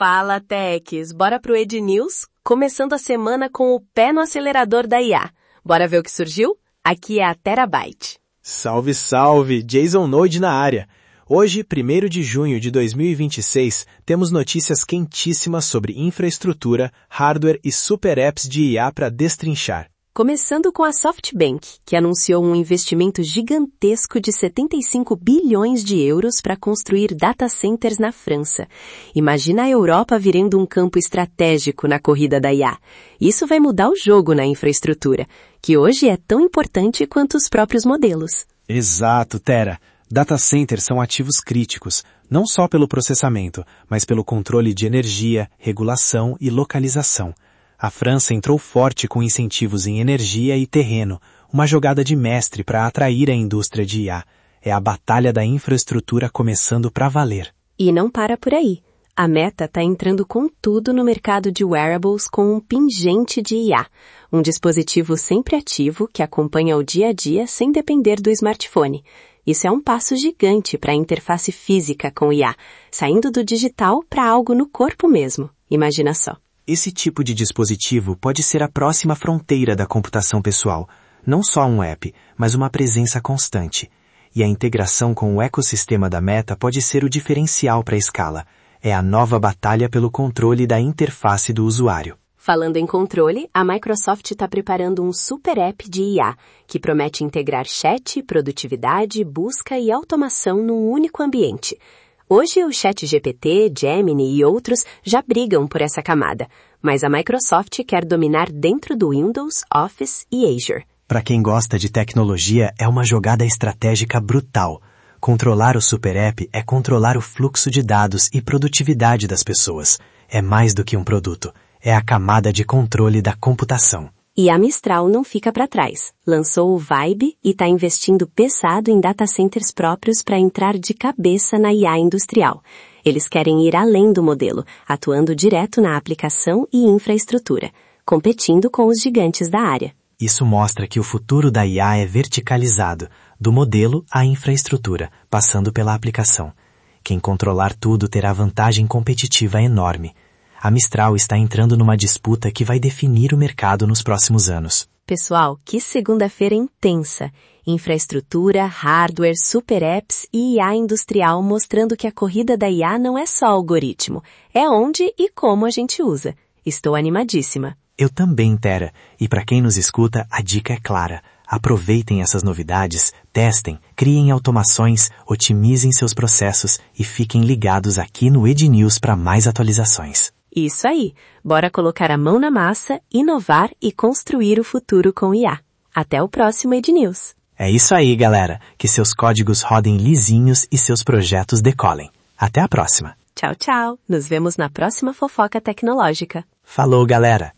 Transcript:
Fala, Techs! Bora pro Ed News? Começando a semana com o pé no acelerador da IA. Bora ver o que surgiu? Aqui é a Terabyte. Salve, salve! Jason Node na área. Hoje, 1º de junho de 2026, temos notícias quentíssimas sobre infraestrutura, hardware e super apps de IA para destrinchar. Começando com a SoftBank, que anunciou um investimento gigantesco de 75 bilhões de euros para construir data centers na França. Imagina a Europa virando um campo estratégico na corrida da IA. Isso vai mudar o jogo na infraestrutura, que hoje é tão importante quanto os próprios modelos. Exato, Tera. Data centers são ativos críticos, não só pelo processamento, mas pelo controle de energia, regulação e localização. A França entrou forte com incentivos em energia e terreno, uma jogada de mestre para atrair a indústria de IA. É a batalha da infraestrutura começando para valer. E não para por aí. A Meta está entrando com tudo no mercado de wearables com um pingente de IA, um dispositivo sempre ativo que acompanha o dia a dia sem depender do smartphone. Isso é um passo gigante para a interface física com IA, saindo do digital para algo no corpo mesmo. Imagina só. Esse tipo de dispositivo pode ser a próxima fronteira da computação pessoal. Não só um app, mas uma presença constante. E a integração com o ecossistema da Meta pode ser o diferencial para a escala. É a nova batalha pelo controle da interface do usuário. Falando em controle, a Microsoft está preparando um super app de IA, que promete integrar chat, produtividade, busca e automação num único ambiente. Hoje o ChatGPT, Gemini e outros já brigam por essa camada, mas a Microsoft quer dominar dentro do Windows, Office e Azure. Para quem gosta de tecnologia, é uma jogada estratégica brutal. Controlar o super app é controlar o fluxo de dados e produtividade das pessoas. É mais do que um produto. É a camada de controle da computação. E a Mistral não fica para trás. Lançou o Vibe e está investindo pesado em data centers próprios para entrar de cabeça na IA industrial. Eles querem ir além do modelo, atuando direto na aplicação e infraestrutura, competindo com os gigantes da área. Isso mostra que o futuro da IA é verticalizado, do modelo à infraestrutura, passando pela aplicação. Quem controlar tudo terá vantagem competitiva enorme. A Mistral está entrando numa disputa que vai definir o mercado nos próximos anos. Pessoal, que segunda-feira intensa! Infraestrutura, hardware, super apps e IA industrial mostrando que a corrida da IA não é só algoritmo, é onde e como a gente usa. Estou animadíssima. Eu também, Tera. E para quem nos escuta, a dica é clara. Aproveitem essas novidades, testem, criem automações, otimizem seus processos e fiquem ligados aqui no Ed News para mais atualizações. Isso aí, bora colocar a mão na massa, inovar e construir o futuro com IA. Até o próximo Ed News. É isso aí, galera. Que seus códigos rodem lisinhos e seus projetos decolem. Até a próxima. Tchau, tchau. Nos vemos na próxima fofoca tecnológica. Falou, galera.